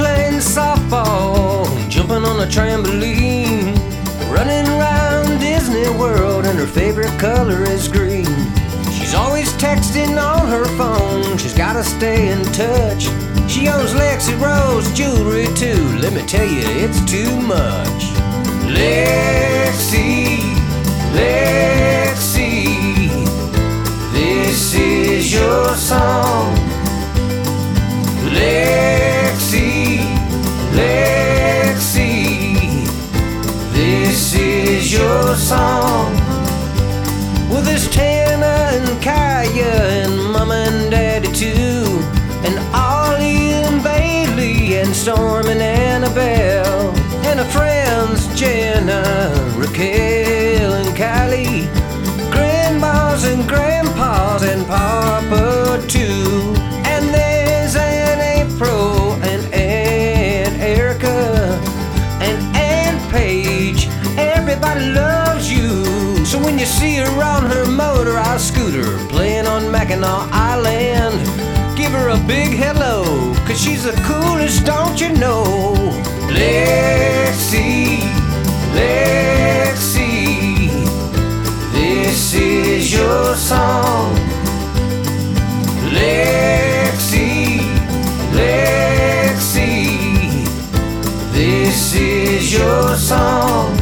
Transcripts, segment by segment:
playing softball, jumping on a trampoline, running around Disney World, and her favorite color is green. She's always texting on her phone, she's gotta stay in touch. She owns Lexi Rose jewelry too, let me tell you, it's too much. Lexi, Lexi, this is your song. Lexi, Lexi, this is your song. Well, there's Tana and Kaya and Mama and Daddy too, and Ollie and Bailey and Storm and Annabelle, and her friends Jenna, Raquel and Kylie, grandmas and grandpas and Papa too. And there's Aunt April and Aunt Erica and Aunt Paige. Everybody loves you. So when you see her on her motorized scooter playing on Mackinac Island, give her a big hello, 'cause she's the coolest, don't you know? Lexi, Lexi, this is your song. Lexi, Lexi, this is your song.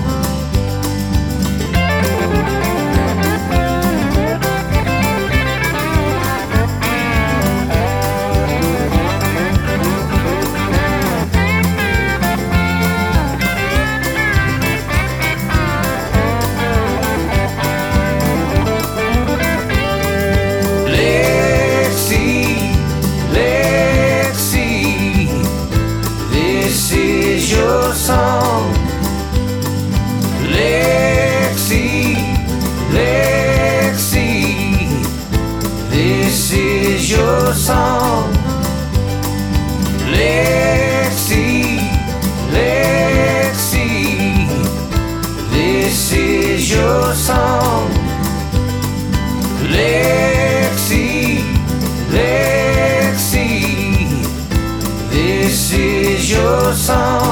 Song. Lexi, Lexi, this is your song. Lexi, Lexi, this is your song. Lexi, Lexi, this is your song.